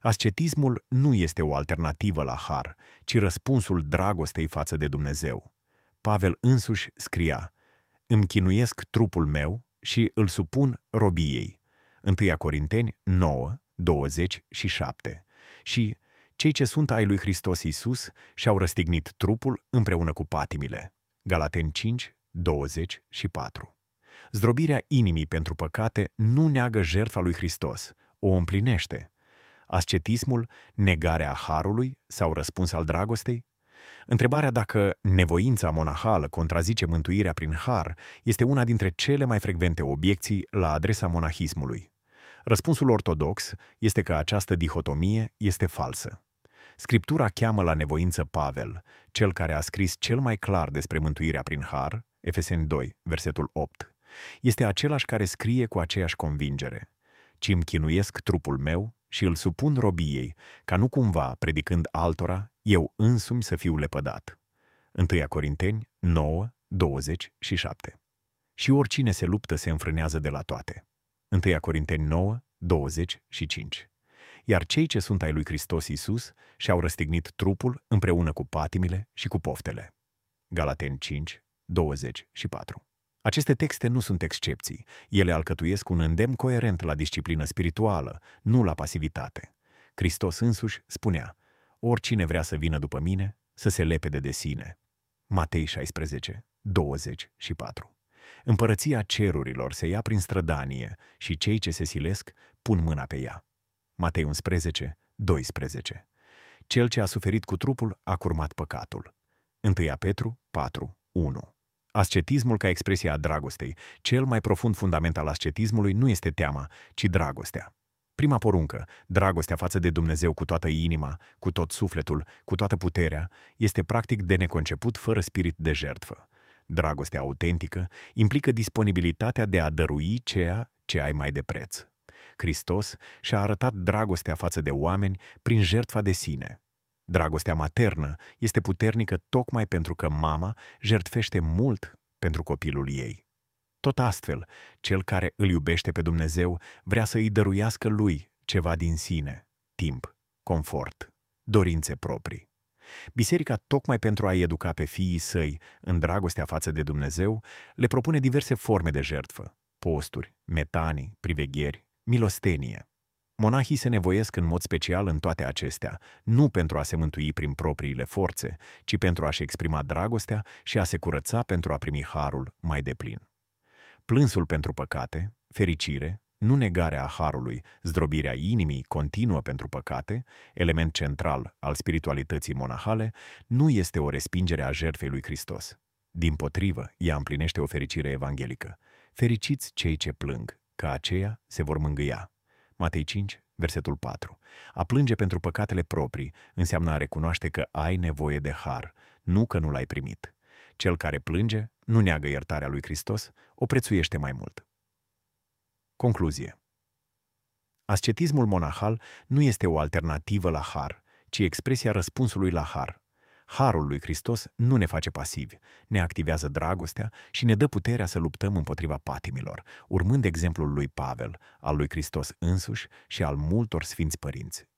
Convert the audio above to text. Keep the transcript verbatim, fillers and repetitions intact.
Ascetismul nu este o alternativă la har, ci răspunsul dragostei față de Dumnezeu. Pavel însuși scria: îmi chinuiesc trupul meu și îl supun robiei. întâi Corinteni nouă, douăzeci și șapte. Și cei ce sunt ai lui Hristos Iisus și-au răstignit trupul împreună cu patimile. Galateni cinci, douăzeci și patru. Zdrobirea inimii pentru păcate nu neagă jertfa lui Hristos, o împlinește. Ascetismul, negarea harului sau răspuns al dragostei? Întrebarea dacă nevoința monahală contrazice mântuirea prin har este una dintre cele mai frecvente obiecții la adresa monahismului. Răspunsul ortodox este că această dihotomie este falsă. Scriptura cheamă la nevoință Pavel, cel care a scris cel mai clar despre mântuirea prin har, Efeseni doi, versetul opt. Este același care scrie cu aceeași convingere: ci îmi chinuiesc trupul meu și îl supun robiei, ca nu cumva, predicând altora, eu însumi să fiu lepădat. întâi Corinteni nouă, douăzeci și șapte. Și oricine se luptă se înfrânează de la toate. întâi Corinteni nouă, douăzeci și cinci. Iar cei ce sunt ai lui Hristos Iisus și-au răstignit trupul împreună cu patimile și cu poftele. Galateni cinci, douăzeci și patru. Aceste texte nu sunt excepții. Ele alcătuiesc un îndemn coerent la disciplină spirituală, nu la pasivitate. Hristos însuși spunea: oricine vrea să vină după mine, să se lepede de sine. Matei șaisprezece, douăzeci și patru. Împărăția cerurilor se ia prin strădanie și cei ce se silesc pun mâna pe ea. Matei unsprezece, doisprezece. Cel ce a suferit cu trupul a curmat păcatul. întâi Petru patru, unu. Ascetismul ca expresie a dragostei. Cel mai profund fundament al ascetismului nu este teama, ci dragostea. Prima poruncă, dragostea față de Dumnezeu cu toată inima, cu tot sufletul, cu toată puterea, este practic de neconceput fără spirit de jertfă. Dragostea autentică implică disponibilitatea de a dărui ceea ce ai mai de preț. Hristos și-a arătat dragostea față de oameni prin jertfa de sine. Dragostea maternă este puternică tocmai pentru că mama jertfește mult pentru copilul ei. Tot astfel, cel care îl iubește pe Dumnezeu vrea să îi dăruiască lui ceva din sine: timp, confort, dorințe proprii. Biserica, tocmai pentru a-i educa pe fiii săi în dragostea față de Dumnezeu, le propune diverse forme de jertfă: posturi, metanii, privegheri, milostenie. Monahii se nevoiesc în mod special în toate acestea, nu pentru a se mântui prin propriile forțe, ci pentru a-și exprima dragostea și a se curăța pentru a primi harul mai deplin. Plânsul pentru păcate, fericire, nu negarea harului, zdrobirea inimii continuă pentru păcate, element central al spiritualității monahale, nu este o respingere a jertfei lui Hristos. Dimpotrivă, ea împlinește o fericire evanghelică. Fericiți cei ce plâng, că aceia se vor mângâia. Matei cinci, versetul patru. A plânge pentru păcatele proprii înseamnă a recunoaște că ai nevoie de har, nu că nu l-ai primit. Cel care plânge nu neagă iertarea lui Hristos, o prețuiește mai mult. Concluzie. Ascetismul monahal nu este o alternativă la har, ci expresia răspunsului la har. Harul lui Hristos nu ne face pasivi, ne activează dragostea și ne dă puterea să luptăm împotriva patimilor, urmând exemplul lui Pavel, al lui Hristos însuși și al multor sfinți părinți.